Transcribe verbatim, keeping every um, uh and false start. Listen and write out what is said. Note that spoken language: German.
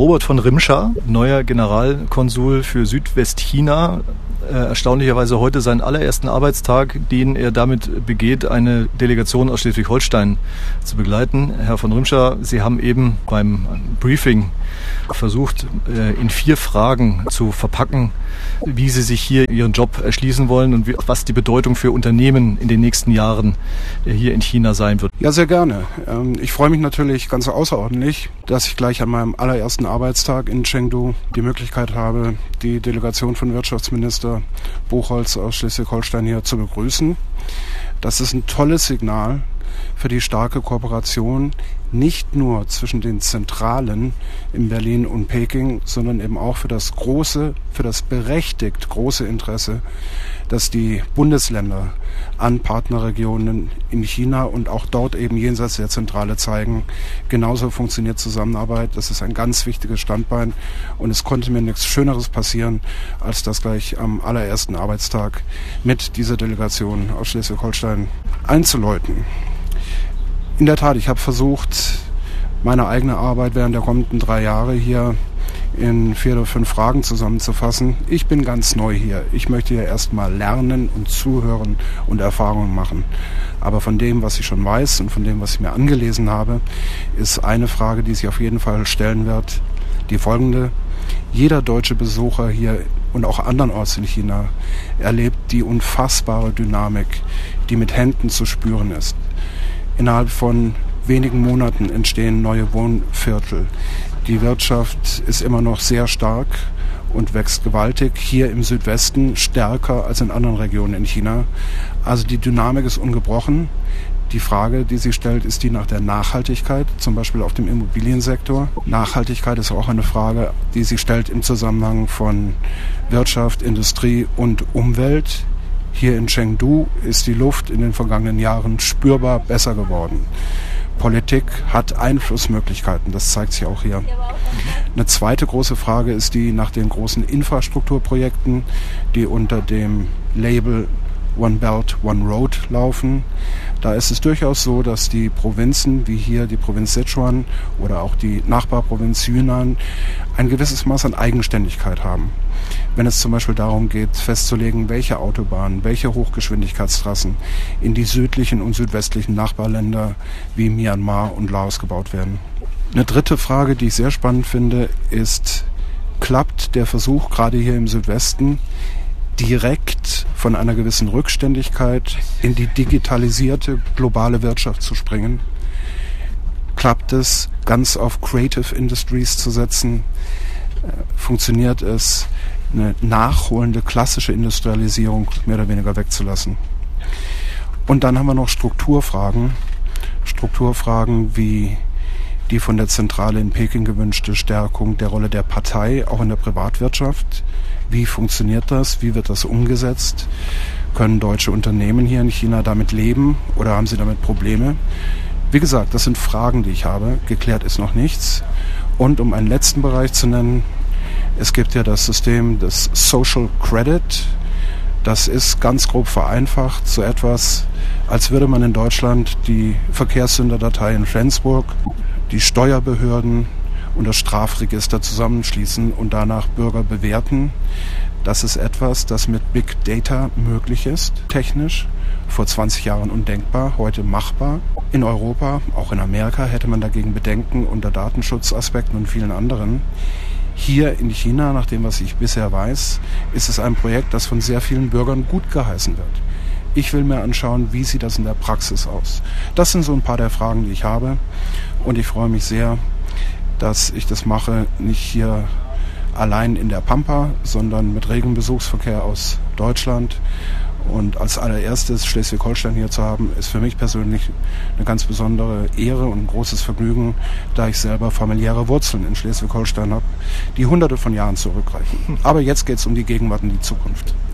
Robert von Rimscher, neuer Generalkonsul für Südwestchina. Äh, erstaunlicherweise heute seinen allerersten Arbeitstag, den er damit begeht, eine Delegation aus Schleswig-Holstein zu begleiten. Herr von Rimscher, Sie haben eben beim Briefing versucht, äh, in vier Fragen zu verpacken, wie Sie sich hier Ihren Job erschließen wollen und wie, was die Bedeutung für Unternehmen in den nächsten Jahren äh, hier in China sein wird. Ja, sehr gerne. Ähm, ich freue mich natürlich ganz außerordentlich, dass ich gleich an meinem allerersten Arbeitstag in Chengdu die Möglichkeit habe, die Delegation von Wirtschaftsminister Buchholz aus Schleswig-Holstein hier zu begrüßen. Das ist ein tolles Signal für die starke Kooperation, nicht nur zwischen den Zentralen in Berlin und Peking, sondern eben auch für das große, für das berechtigt große Interesse, dass die Bundesländer an Partnerregionen in China und auch dort eben jenseits der Zentrale zeigen, genauso funktioniert Zusammenarbeit. Das ist ein ganz wichtiges Standbein und es konnte mir nichts Schöneres passieren, als das gleich am allerersten Arbeitstag mit dieser Delegation aus Schleswig-Holstein einzuläuten. In der Tat, ich habe versucht, meine eigene Arbeit während der kommenden drei Jahre hier in vier oder fünf Fragen zusammenzufassen. Ich bin ganz neu hier. Ich möchte hier erstmal lernen und zuhören und Erfahrungen machen. Aber von dem, was ich schon weiß und von dem, was ich mir angelesen habe, ist eine Frage, die sich auf jeden Fall stellen wird, die folgende. Jeder deutsche Besucher hier und auch andernorts in China erlebt die unfassbare Dynamik, die mit Händen zu spüren ist. Innerhalb von wenigen Monaten entstehen neue Wohnviertel. Die Wirtschaft ist immer noch sehr stark und wächst gewaltig. Hier im Südwesten stärker als in anderen Regionen in China. Also die Dynamik ist ungebrochen. Die Frage, die sich stellt, ist die nach der Nachhaltigkeit, zum Beispiel auf dem Immobiliensektor. Nachhaltigkeit ist auch eine Frage, die sich stellt im Zusammenhang von Wirtschaft, Industrie und Umwelt. Hier in Chengdu ist die Luft in den vergangenen Jahren spürbar besser geworden. Politik hat Einflussmöglichkeiten, das zeigt sich auch hier. Eine zweite große Frage ist die nach den großen Infrastrukturprojekten, die unter dem Label One Belt, One Road laufen. Da ist es durchaus so, dass die Provinzen, wie hier die Provinz Sichuan oder auch die Nachbarprovinz Yunnan, ein gewisses Maß an Eigenständigkeit haben. Wenn es zum Beispiel darum geht, festzulegen, welche Autobahnen, welche Hochgeschwindigkeitstrassen in die südlichen und südwestlichen Nachbarländer wie Myanmar und Laos gebaut werden. Eine dritte Frage, die ich sehr spannend finde, ist, klappt der Versuch gerade hier im Südwesten, direkt von einer gewissen Rückständigkeit in die digitalisierte globale Wirtschaft zu springen? Klappt es, ganz auf Creative Industries zu setzen? Funktioniert es, eine nachholende klassische Industrialisierung mehr oder weniger wegzulassen? Und dann haben wir noch Strukturfragen. Strukturfragen wie die von der Zentrale in Peking gewünschte Stärkung der Rolle der Partei, auch in der Privatwirtschaft. Wie funktioniert das? Wie wird das umgesetzt? Können deutsche Unternehmen hier in China damit leben oder haben sie damit Probleme? Wie gesagt, das sind Fragen, die ich habe. Geklärt ist noch nichts. Und um einen letzten Bereich zu nennen, es gibt ja das System des Social Credit. Das ist ganz grob vereinfacht so etwas, als würde man in Deutschland die Verkehrssünderdatei in Flensburg, die Steuerbehörden und das Strafregister zusammenschließen und danach Bürger bewerten. Das ist etwas, das mit Big Data möglich ist, technisch. Vor zwanzig Jahren undenkbar, heute machbar. In Europa, auch in Amerika, hätte man dagegen Bedenken unter Datenschutzaspekten und vielen anderen. Hier in China, nach dem, was ich bisher weiß, ist es ein Projekt, das von sehr vielen Bürgern gut geheißen wird. Ich will mir anschauen, wie sieht das in der Praxis aus. Das sind so ein paar der Fragen, die ich habe. Und ich freue mich sehr, dass ich das mache, nicht hier allein in der Pampa, sondern mit regem Besuchsverkehr aus Deutschland. Und als allererstes Schleswig-Holstein hier zu haben, ist für mich persönlich eine ganz besondere Ehre und ein großes Vergnügen, da ich selber familiäre Wurzeln in Schleswig-Holstein habe, die hunderte von Jahren zurückreichen. Aber jetzt geht es um die Gegenwart und die Zukunft.